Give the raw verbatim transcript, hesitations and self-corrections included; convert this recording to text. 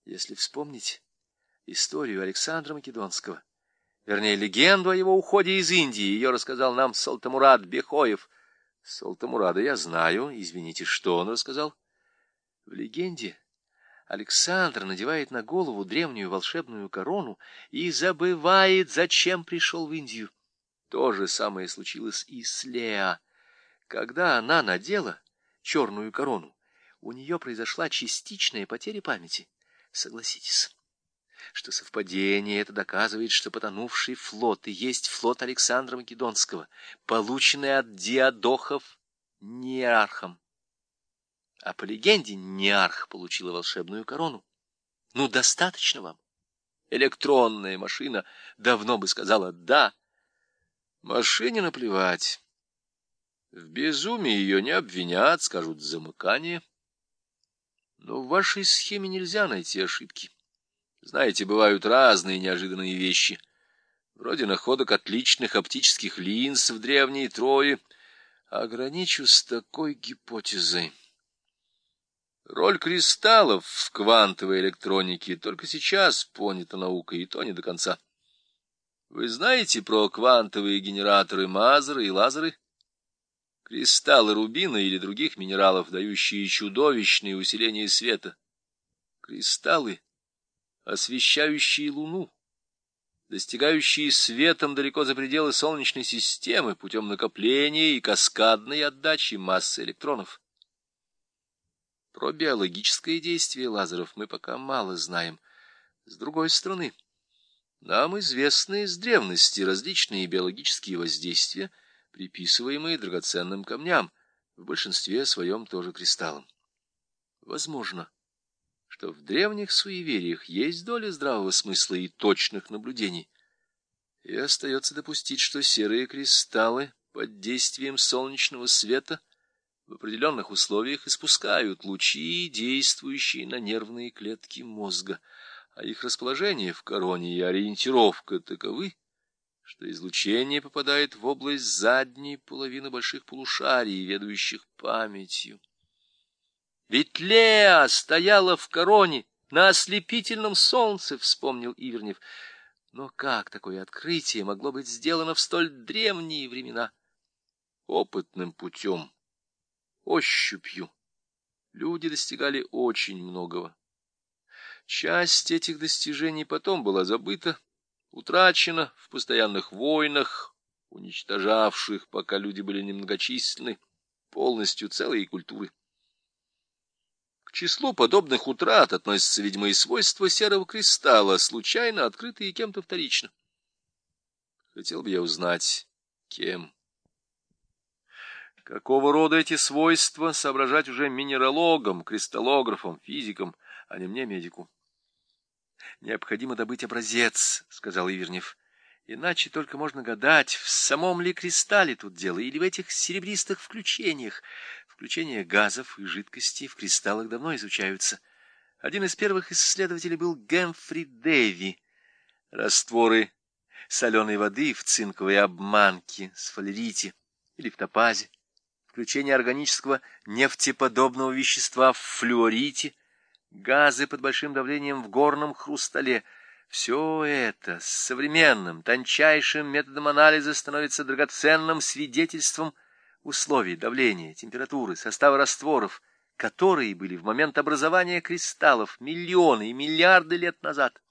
Если вспомнить историю Александра Македонского, вернее, легенду о его уходе из Индии, ее рассказал нам Салтамурад Бехоев. Салтамурада я знаю, извините, что он рассказал? В легенде Александр надевает на голову древнюю волшебную корону и забывает, зачем пришел в Индию. То же самое случилось и с Леа. Когда она надела черную корону, у нее произошла частичная потеря памяти. Согласитесь, что совпадение это доказывает, что потонувший флот и есть флот Александра Македонского, полученный от диадохов Неархом. А по легенде Неарх получила волшебную корону. Ну, достаточно вам. Электронная машина давно бы сказала «да». Машине наплевать. В безумии ее не обвинят, скажут замыкание. Но в вашей схеме нельзя найти ошибки. Знаете, бывают разные неожиданные вещи. Вроде находок отличных оптических линз в древней Трое. Ограничусь такой гипотезой. Роль кристаллов в квантовой электронике только сейчас понята наукой, и то не до конца. Вы знаете про квантовые генераторы Мазера и лазеры? Кристаллы рубина или других минералов, дающие чудовищное усиление света. Кристаллы, освещающие Луну, достигающие светом далеко за пределы Солнечной системы путем накопления и каскадной отдачи массы электронов. Про биологическое действие лазеров мы пока мало знаем. С другой стороны, нам известны с древности различные биологические воздействия, приписываемые драгоценным камням, в большинстве своем тоже кристаллам. Возможно, что в древних суевериях есть доля здравого смысла и точных наблюдений, и остается допустить, что серые кристаллы под действием солнечного света в определенных условиях испускают лучи, действующие на нервные клетки мозга, а их расположение в короне и ориентировка таковы, что излучение попадает в область задней половины больших полушарий, ведающих памятью. Ведь Леа стояла в короне на ослепительном солнце, вспомнил Ивернев. Но как такое открытие могло быть сделано в столь древние времена? Опытным путем, ощупью, люди достигали очень многого. Часть этих достижений потом была забыта, утрачена в постоянных войнах, уничтожавших, пока люди были немногочисленны, полностью целые культуры. К числу подобных утрат относятся, видимо, и свойства серого кристалла, случайно открытые кем-то вторично. Хотел бы я узнать, кем. Какого рода эти свойства, соображать уже минералогам, кристаллографам, физикам, а не мне, медику. Необходимо добыть образец, — сказал Ивернев. Иначе только можно гадать, в самом ли кристалле тут дело, или в этих серебристых включениях. Включения газов и жидкостей в кристаллах давно изучаются. Один из первых исследователей был Гэмфри Дэви. Растворы соленой воды в цинковой обманке, сфалерите или в топазе, включение органического нефтеподобного вещества в флюорите, газы под большим давлением в горном хрустале. Все это с современным, тончайшим методом анализа становится драгоценным свидетельством условий давления, температуры, состава растворов, которые были в момент образования кристаллов миллионы и миллиарды лет назад.